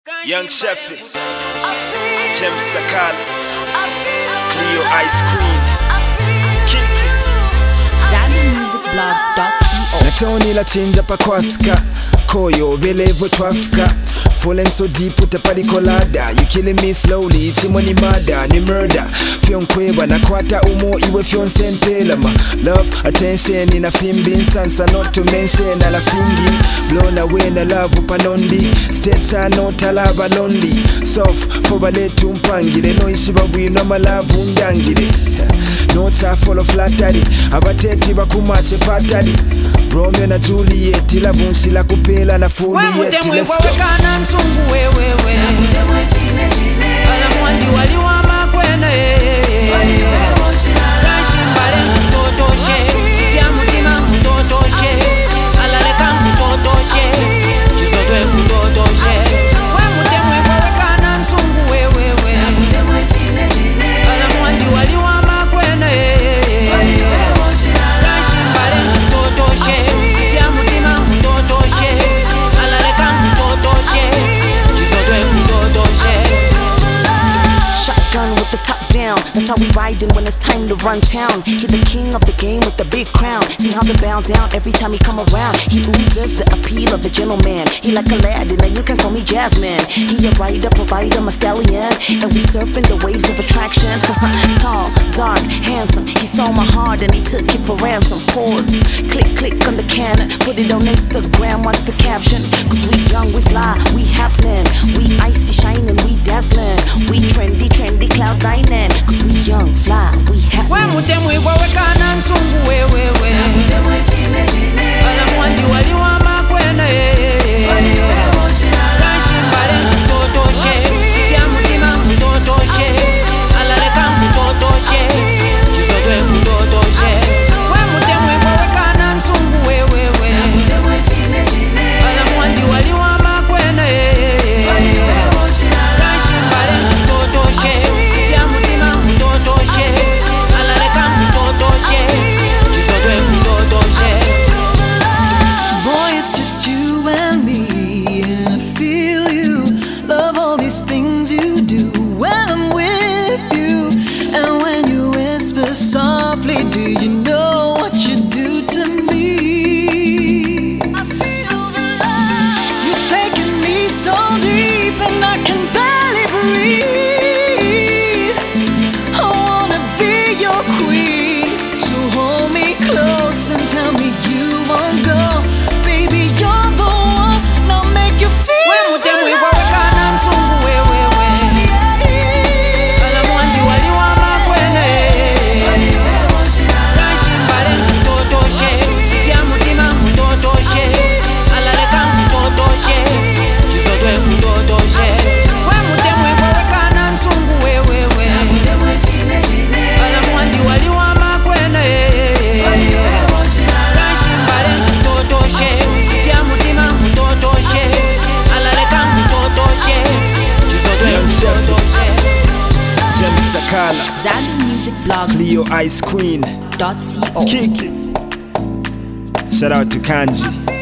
Young Sheffy, James Sakala, Cleo Ice Queen, Kiki ZanMusicBlog.co. Natoni la chinja pakwaska Koyo belevo twafka Falling so deep utapadi kolada. You killing me slowly, ichimoni mada, ni murder. Fion kweba na kwata umo iwe fion sempela ma. Love, attention, ina fimbi sansa not to mention ala fingi. Blown away na love upanondi. Stecha no talaba lonely. Soft, fobale tumpangile. No ishibabu no malavu undangile. No cha follow flattery. Abateti bakumache patari. Romeo na Juliet, la vunshi la kupela na Juliet. Let's go. Nsungu wewe Alamwandi waliwa makwene Kashimbale mtotoshe Vya mutima mtotoshe Alaleka mtotoshe Chisotwe mtotoshe We mutemwe wawekana nsungu wewe Alamwandi waliwa makwene Kashimbale mtotoshe Vya mutima mtotoshe Alaleka mtotoshe Shotgun with the top down, that's how we riding when it's time to run town. He the king of the game with the big crown. See how they bow down every time he come around. He oozes the appeal of a gentleman. He like Aladdin and you can call me Jasmine. He a writer, provider, my stallion. And we surfing the waves of attraction. Tall, dark, handsome. He stole my heart and he took it for ransom. Pause, click, click on the cannon. Put it on Instagram, watch the caption. Cause we young, we fly, we happening. We icy, shining, we dazzling. We trendy, trendy, cloud dining. Cause we young, fly, we happening. We mutemwe wawekana nsungu wewe Alamwandi waliwa makwene Kashimbale mtotoshe Vya mutima mtotoshe Alaleka mtotoshe Chisotwe mtotoshe We mutemwe wawekana nsungu wewe Alamwandi waliwa makwene Kashimbale mtotoshe Vya mutima mtotoshe Alaleka mtotoshe Chisotwe mtotoshe. Boy, it's just you and me, and I feel you. Love all these things you do when I'm with you. And when you whisper softly, do you know what you do to me? I feel the love. You're taking me so deep, and I can barely breathe. I wanna be your queen, so hold me close and tell me you won't go. Baby, you're the one, now make you feel. We mutemwe wawekana nsungu wewe Alamwandi waliwa makwene Kashimbale mtotoshe Vya mutima mtotoshe Alaleka mtotoshe Chisotwe mtotoshe We mutemwe wawekana nsungu wewe Alamwandi waliwa makwene Kashimbale mtotoshe Vya mutima mtotoshe Alaleka mtotoshe Chisotwe mtotoshe James Sakala, ZanMusicBlog.co. Cleo Ice Queen, Kiki. Shout out to Kanji.